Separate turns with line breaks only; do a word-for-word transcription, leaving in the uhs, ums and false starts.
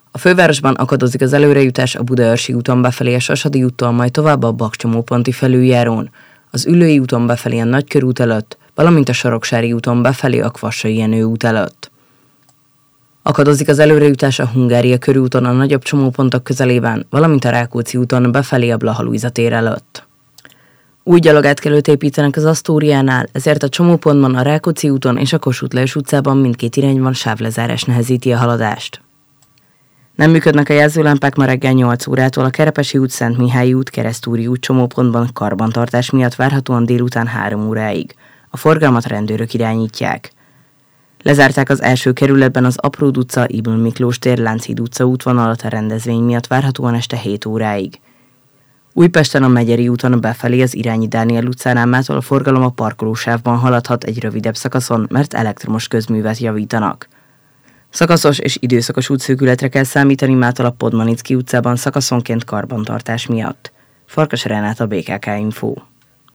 A fővárosban akadozik az előrejutás a Budaörsi úton befelé a Sasadi úttól, majd tovább a Bakcsomóponti felüljárón, az Üllői úton befelé a Nagykörút előtt, valamint a Soroksári úton befelé a Kvassai Jenő út előtt. Akadozik az előrejutás a Hungária körúton a nagyobb csomópontok közelében, valamint a Rákóczi úton befelé a Blaha Lujza tér előtt. Új gyalogátkelőt építenek az Asztóriánál, ezért a csomópontban a Rákóczi úton és a Kossuth Lajos utcában mindkét irányban sávlezárás nehezíti a haladást. Nem működnek a jelzőlámpák ma reggel nyolc órától, a Kerepesi út, Szentmihályi út, Keresztúri út csomópontban karbantartás miatt várhatóan délután három óráig. A forgalmat rendőrök irányítják. Lezárták az első kerületben az Apród utca, Ybl Miklós tér, Lánchíd utca útvonalat a rendezvény miatt várhatóan este hét óráig. Újpesten a Megyeri úton befelé az Irányi Dániel utcánál mától a forgalom a parkolósávban haladhat egy rövidebb szakaszon, mert elektromos közművet javítanak. Szakaszos és időszakos útszűkületre kell számítani mától a Podmanicki utcában szakaszonként karbantartás miatt. Farkas Renáta, bé ká ká Info.